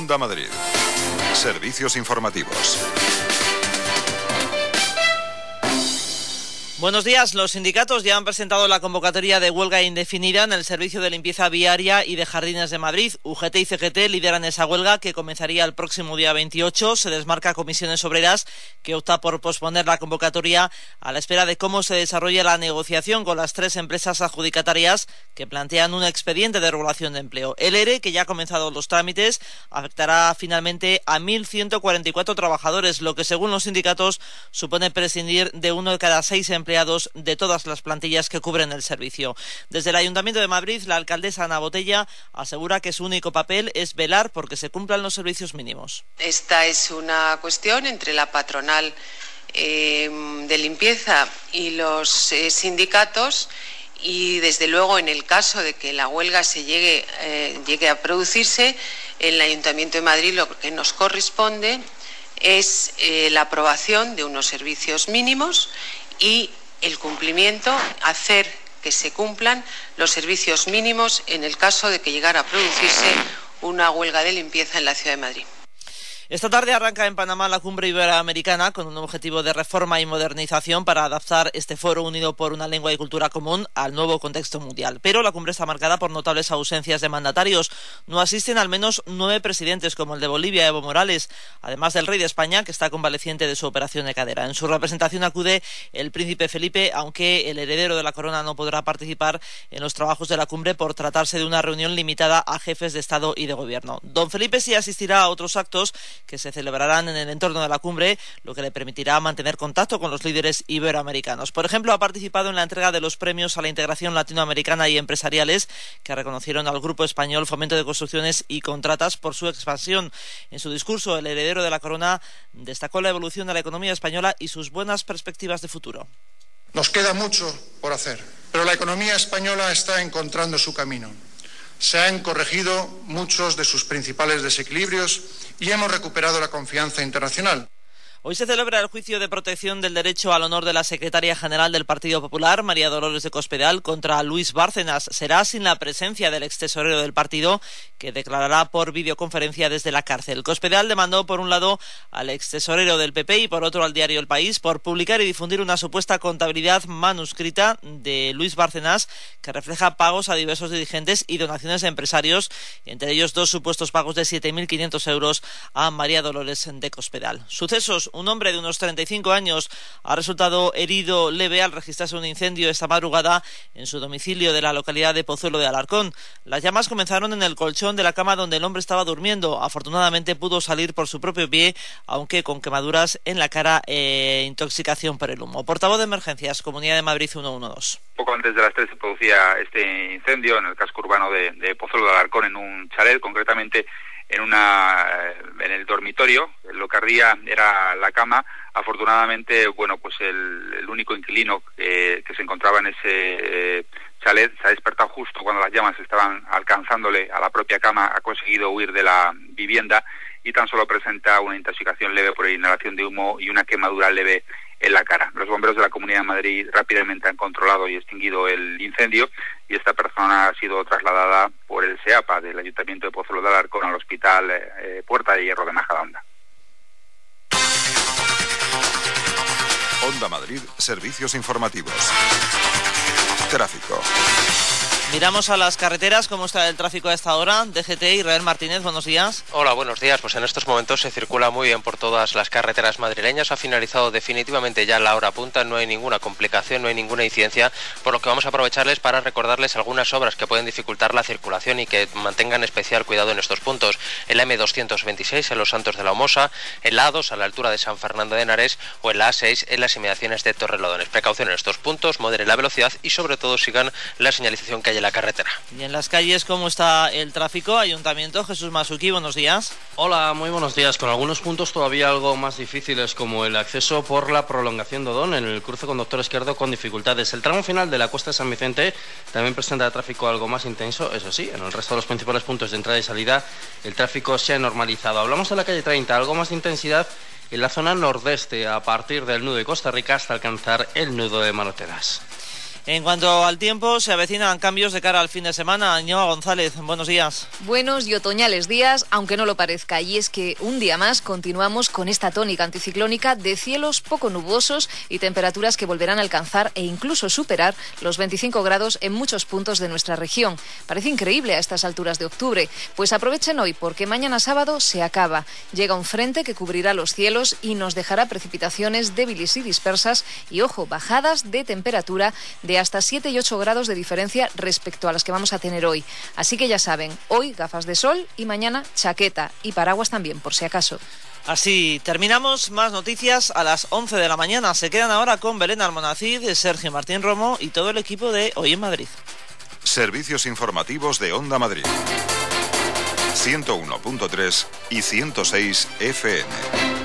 Onda Madrid. Servicios informativos. Buenos días. Los sindicatos ya han presentado la convocatoria de huelga indefinida en el servicio de limpieza viaria y de jardines de Madrid. UGT y CGT lideran esa huelga que comenzaría el próximo día 28. Se desmarca Comisiones Obreras, que opta por posponer la convocatoria a la espera de cómo se desarrolla la negociación con las 3 empresas adjudicatarias que plantean un expediente de regulación de empleo. El ERE, que ya ha comenzado los trámites, afectará finalmente a 1.144 trabajadores, lo que según los sindicatos supone prescindir de 1 de cada 6 empleados de todas las plantillas que cubren el servicio. Desde el Ayuntamiento de Madrid, la alcaldesa Ana Botella asegura que su único papel es velar porque se cumplan los servicios mínimos. Esta es una cuestión entre la patronal de limpieza y los sindicatos, y desde luego en el caso de que la huelga llegue a producirse, el Ayuntamiento de Madrid lo que nos corresponde es la aprobación de unos servicios mínimos y el cumplimiento, hacer que se cumplan los servicios mínimos en el caso de que llegara a producirse una huelga de limpieza en la ciudad de Madrid. Esta tarde arranca en Panamá la cumbre iberoamericana con un objetivo de reforma y modernización para adaptar este foro unido por una lengua y cultura común al nuevo contexto mundial. Pero la cumbre está marcada por notables ausencias de mandatarios. No asisten al menos 9 presidentes, como el de Bolivia, Evo Morales, además del rey de España, que está convaleciente de su operación de cadera. En su representación acude el príncipe Felipe, aunque el heredero de la corona no podrá participar en los trabajos de la cumbre por tratarse de una reunión limitada a jefes de Estado y de Gobierno. Don Felipe sí asistirá a otros actos que se celebrarán en el entorno de la cumbre, lo que le permitirá mantener contacto con los líderes iberoamericanos. Por ejemplo, ha participado en la entrega de los premios a la integración latinoamericana y empresariales, que reconocieron al Grupo Español Fomento de Construcciones y Contratas por su expansión. En su discurso, el heredero de la corona destacó la evolución de la economía española y sus buenas perspectivas de futuro. Nos queda mucho por hacer, pero la economía española está encontrando su camino. Se han corregido muchos de sus principales desequilibrios y hemos recuperado la confianza internacional. Hoy se celebra el juicio de protección del derecho al honor de la secretaria general del Partido Popular, María Dolores de Cospedal, contra Luis Bárcenas. Será sin la presencia del extesorero del partido, que declarará por videoconferencia desde la cárcel. Cospedal demandó por un lado al extesorero del PP y por otro al diario El País por publicar y difundir una supuesta contabilidad manuscrita de Luis Bárcenas que refleja pagos a diversos dirigentes y donaciones a empresarios, entre ellos 2 supuestos pagos de 7.500 euros a María Dolores de Cospedal. Sucesos. Un hombre de unos 35 años ha resultado herido leve al registrarse un incendio esta madrugada en su domicilio de la localidad de Pozuelo de Alarcón. Las llamas comenzaron en el colchón de la cama donde el hombre estaba durmiendo. Afortunadamente pudo salir por su propio pie, aunque con quemaduras en la cara e intoxicación por el humo. Portavoz de Emergencias, Comunidad de Madrid 112. Poco antes de las 3 se producía este incendio en el casco urbano de Pozuelo de Alarcón, en un chalet, concretamente en el dormitorio. Lo que ardía era la cama. Afortunadamente, pues el único inquilino que se encontraba en ese chalet se ha despertado justo cuando las llamas estaban alcanzándole a la propia cama, ha conseguido huir de la vivienda y tan solo presenta una intoxicación leve por inhalación de humo y una quemadura leve en la cara. Los bomberos de la Comunidad de Madrid rápidamente han controlado y extinguido el incendio y esta persona ha sido trasladada por el SEAPA del Ayuntamiento de Pozuelo de Alarcón al Hospital Puerta de Hierro de Majadahonda. Onda Madrid, servicios informativos. Tráfico. Miramos a las carreteras, ¿cómo está el tráfico a esta hora? DGT, Israel Martínez, buenos días. Hola, buenos días. Pues en estos momentos se circula muy bien por todas las carreteras madrileñas. Ha finalizado definitivamente ya la hora punta, no hay ninguna complicación, no hay ninguna incidencia, por lo que vamos a aprovecharles para recordarles algunas obras que pueden dificultar la circulación y que mantengan especial cuidado en estos puntos. El M226 en Los Santos de la Homosa, el A2 a la altura de San Fernando de Henares o el A6 en las inmediaciones de Torrelodones. Precaución en estos puntos, moderen la velocidad y sobre todo sigan la señalización que hay en la carretera. Y en las calles, ¿cómo está el tráfico? Ayuntamiento, Jesús Masuki, buenos días. Hola, muy buenos días. Con algunos puntos todavía algo más difíciles, como el acceso por la prolongación de Odón en el cruce con Doctor Izquierdo con dificultades. El tramo final de la Cuesta de San Vicente también presenta tráfico algo más intenso, eso sí, en el resto de los principales puntos de entrada y salida el tráfico se ha normalizado. Hablamos de la calle 30, algo más de intensidad en la zona nordeste, a partir del nudo de Costa Rica hasta alcanzar el nudo de Manoteras. En cuanto al tiempo, se avecinan cambios de cara al fin de semana. Ainhoa González, buenos días. Buenos y otoñales días, aunque no lo parezca. Y es que un día más continuamos con esta tónica anticiclónica de cielos poco nubosos y temperaturas que volverán a alcanzar e incluso superar los 25 grados en muchos puntos de nuestra región. Parece increíble a estas alturas de octubre. Pues aprovechen hoy, porque mañana sábado se acaba. Llega un frente que cubrirá los cielos y nos dejará precipitaciones débiles y dispersas y, ojo, bajadas de temperatura de hasta 7 y 8 grados de diferencia respecto a las que vamos a tener hoy. Así que ya saben, hoy gafas de sol y mañana chaqueta y paraguas también, por si acaso. Así terminamos. Más noticias a las 11 de la mañana. Se quedan ahora con Belén Almonacid, Sergio Martín Romo y todo el equipo de Hoy en Madrid. Servicios informativos de Onda Madrid. 101.3 y 106 FM.